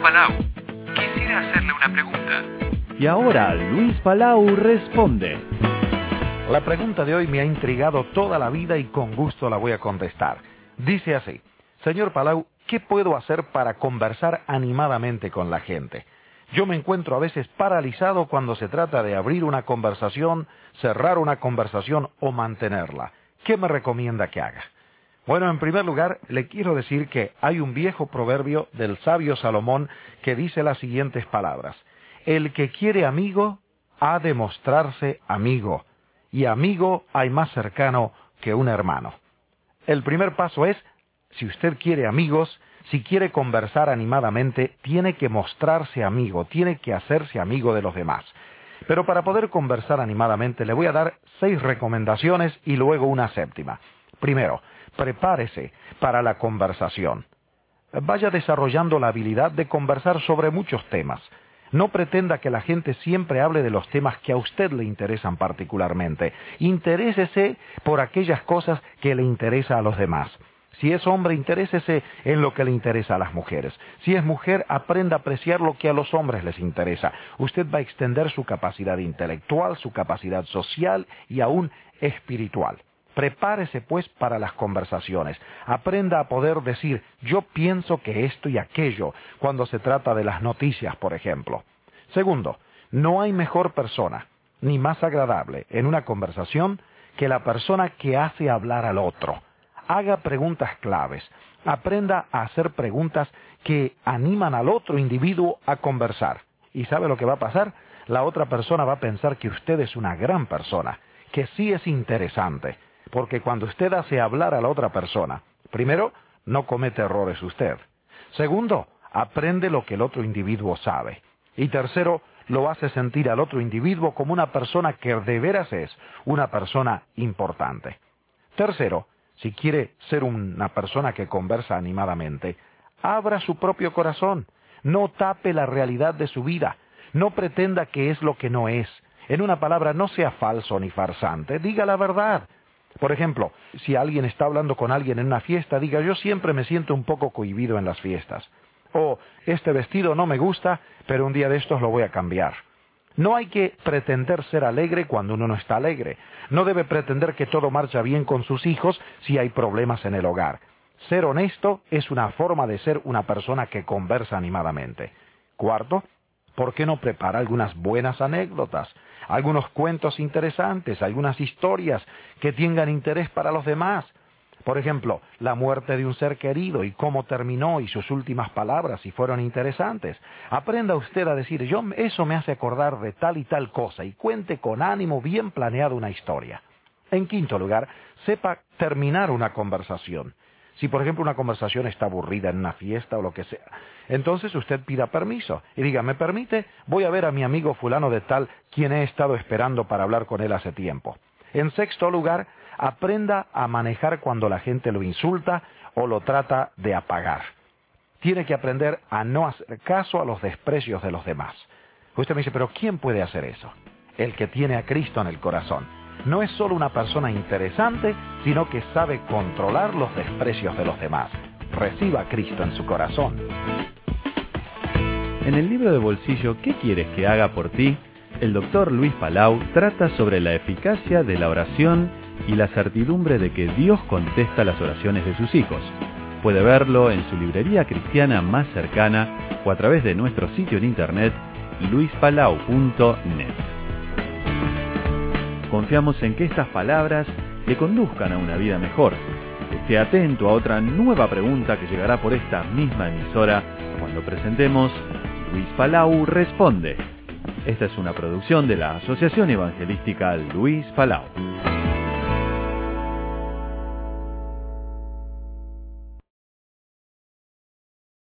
Palau. Quisiera hacerle una pregunta. Y ahora Luis Palau responde. La pregunta de hoy me ha intrigado toda la vida y con gusto la voy a contestar. Dice así: Señor Palau, ¿qué puedo hacer para conversar animadamente con la gente? Yo me encuentro a veces paralizado cuando se trata de abrir una conversación, cerrar una conversación o mantenerla. ¿Qué me recomienda que haga? Bueno, en primer lugar, le quiero decir que hay un viejo proverbio del sabio Salomón que dice las siguientes palabras: el que quiere amigo ha de mostrarse amigo, y amigo hay más cercano que un hermano. El primer paso es, si usted quiere amigos, si quiere conversar animadamente, tiene que mostrarse amigo, tiene que hacerse amigo de los demás. Pero para poder conversar animadamente le voy a dar 6 recomendaciones y luego una 7ª. Primero, prepárese para la conversación. Vaya desarrollando la habilidad de conversar sobre muchos temas. No pretenda que la gente siempre hable de los temas que a usted le interesan particularmente. Interésese por aquellas cosas que le interesan a los demás. Si es hombre, interésese en lo que le interesa a las mujeres. Si es mujer, aprenda a apreciar lo que a los hombres les interesa. Usted va a extender su capacidad intelectual, su capacidad social y aún espiritual. Prepárese pues para las conversaciones. Aprenda a poder decir, yo pienso que esto y aquello, cuando se trata de las noticias, por ejemplo. Segundo, no hay mejor persona, ni más agradable en una conversación que la persona que hace hablar al otro. Haga preguntas claves. Aprenda a hacer preguntas que animan al otro individuo a conversar. ¿Y sabe lo que va a pasar? La otra persona va a pensar que usted es una gran persona, que sí es interesante. Porque cuando usted hace hablar a la otra persona, primero, no comete errores usted. Segundo, aprende lo que el otro individuo sabe. Y tercero, lo hace sentir al otro individuo como una persona que de veras es una persona importante. Tercero, si quiere ser una persona que conversa animadamente, abra su propio corazón. No tape la realidad de su vida. No pretenda que es lo que no es. En una palabra, no sea falso ni farsante. Diga la verdad. Por ejemplo, si alguien está hablando con alguien en una fiesta, diga, yo siempre me siento un poco cohibido en las fiestas. O, este vestido no me gusta, pero un día de estos lo voy a cambiar. No hay que pretender ser alegre cuando uno no está alegre. No debe pretender que todo marcha bien con sus hijos si hay problemas en el hogar. Ser honesto es una forma de ser una persona que conversa animadamente. Cuarto, ¿por qué no prepara algunas buenas anécdotas? Algunos cuentos interesantes, algunas historias que tengan interés para los demás. Por ejemplo, la muerte de un ser querido y cómo terminó y sus últimas palabras si fueron interesantes. Aprenda usted a decir, eso me hace acordar de tal y tal cosa y cuente con ánimo bien planeado una historia. En quinto lugar, sepa terminar una conversación. Si, por ejemplo, una conversación está aburrida en una fiesta o lo que sea, entonces usted pida permiso y diga, ¿me permite? Voy a ver a mi amigo fulano de tal, quien he estado esperando para hablar con él hace tiempo. En sexto lugar, aprenda a manejar cuando la gente lo insulta o lo trata de apagar. Tiene que aprender a no hacer caso a los desprecios de los demás. Usted me dice, ¿pero quién puede hacer eso? El que tiene a Cristo en el corazón. No es solo una persona interesante, sino que sabe controlar los desprecios de los demás. Reciba a Cristo en su corazón. En el libro de bolsillo ¿Qué quieres que haga por ti?, el doctor Luis Palau trata sobre la eficacia de la oración y la certidumbre de que Dios contesta las oraciones de sus hijos. Puede verlo en su librería cristiana más cercana o a través de nuestro sitio en internet luispalau.net. Confiamos en que estas palabras le conduzcan a una vida mejor. Esté atento a otra nueva pregunta que llegará por esta misma emisora cuando presentemos Luis Palau Responde. Esta es una producción de la Asociación Evangelística Luis Palau.